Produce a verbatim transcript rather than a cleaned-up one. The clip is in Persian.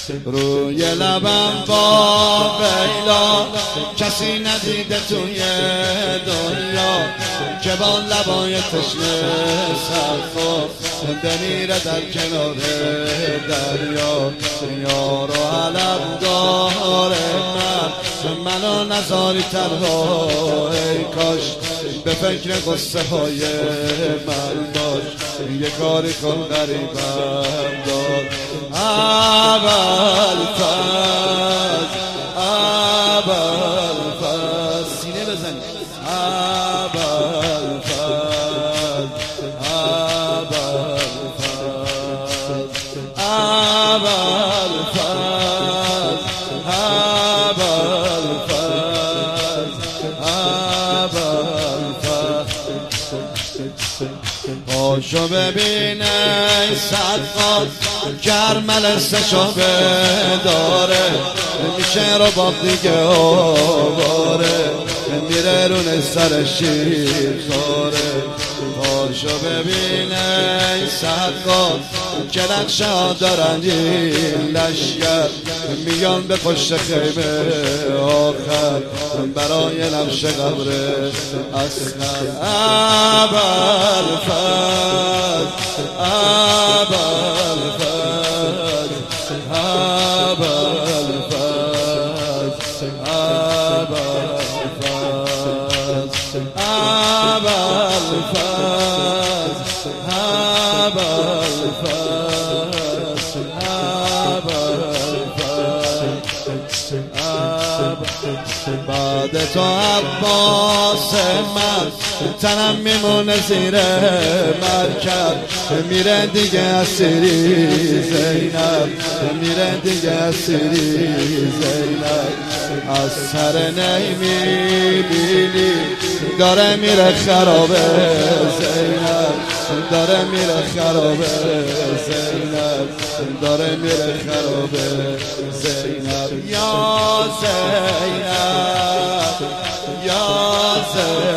روی لبم با بیلا کسی ندیده توی دنیا که با لبای تشنه سرخور بمیره در کنار دریا. یار و علم داره من منو نذاری تنها، ای کاش به فکر قصه های من باش، یه کاری کن غریبم دار. ابوالفضل ابوالفضل سینه بزن. ابوالفضل ابوالفضل ابوالفضل پاشو ببینه صدقات کرمل سشابه داره، میشه رو باب دیگه آواره، میره رون سر شیر خاره. پاشو ببینه صدقات که نقشه دارن این لشگر، میان به پشت خیمه آخر برای نقش قبر اصغر. ابوالفضل ابوالفضل ابوالفضل ابوالفضل بعد تو عباس من تنم میمونه زیر مرکب، میره دیگه اسیری زینب، میره دیگه اسیری زینب. از سر نمیبینی داره میره خرابه زینب، داره میره خرابه زینب، داره میره خرابه زینب. یا زینب یا زینب